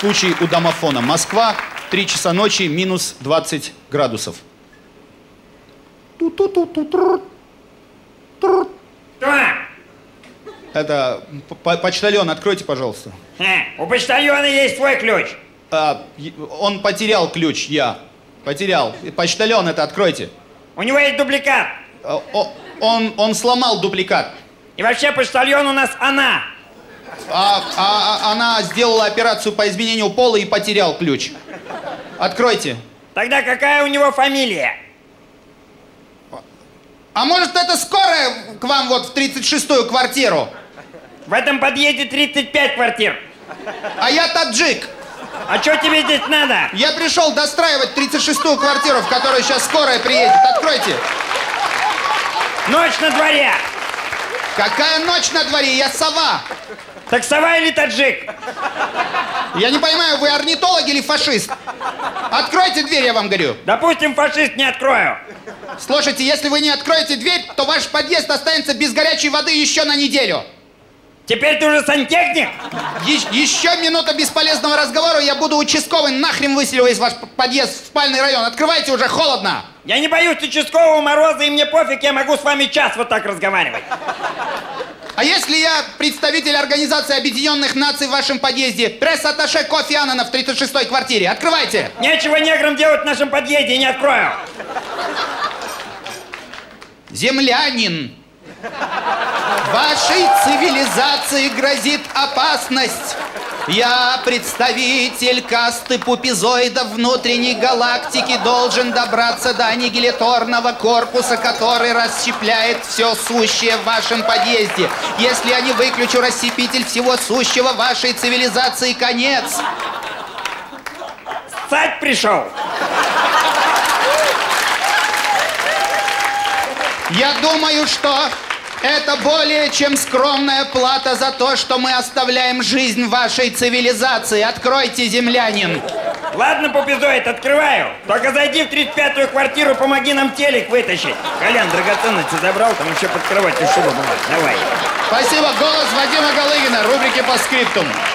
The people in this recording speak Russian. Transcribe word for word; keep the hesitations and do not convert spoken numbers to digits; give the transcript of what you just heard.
случай у домофона. Москва, три часа ночи, минус двадцать градусов. Это почтальон, откройте, пожалуйста. У почтальона есть свой ключ. А, он потерял ключ, я. Потерял. Почтальон, это откройте. У него есть дубликат. А, о, он, он сломал дубликат. И вообще почтальон у нас она. А, а, она сделала операцию по изменению пола и потерял ключ. Откройте. Тогда какая у него фамилия? А может, это скорая к вам вот в тридцать шестую квартиру? В этом подъезде тридцать пять квартир. А я таджик. А что тебе здесь надо? Я пришел достраивать тридцать шестую квартиру, в которую сейчас скорая приедет. Откройте. Ночь на дворе. Какая ночь на дворе? Я сова. Так сова или таджик? Я не понимаю, вы орнитолог или фашист? Откройте дверь, я вам говорю. Допустим, фашист, не открою. Слушайте, если вы не откроете дверь, то ваш подъезд останется без горячей воды еще на неделю. Теперь ты уже сантехник? Е- еще минута бесполезного разговора, я буду участковый, нахрен выселю из ваш подъезд в спальный район. Открывайте, уже холодно. Я не боюсь участкового мороза, и мне пофиг, я могу с вами час вот так разговаривать. А если я представитель Организации Объединенных Наций в вашем подъезде, пресс-атташе Кофи Аннана в тридцать шестой квартире? Открывайте! Нечего неграм делать в нашем подъезде, не открою. Землянин, вашей цивилизации грозит опасность. Я, представитель касты пупизоидов внутренней галактики, должен добраться до аннигиляторного корпуса, который расщепляет все сущее в вашем подъезде. Если я не выключу рассепитель всего сущего вашей цивилизации, конец. Ссать пришел. Я думаю, что это более чем скромная плата за то, что мы оставляем жизнь вашей цивилизации. Откройте, землянин. Ладно, пупизоид, открываю. Только зайди в тридцать пятую квартиру, помоги нам телек вытащить. Колян, драгоценности забрал, там еще под кроватью шуба была. Давай. Спасибо. Голос Вадима Галыгина. Рубрики по скриптум.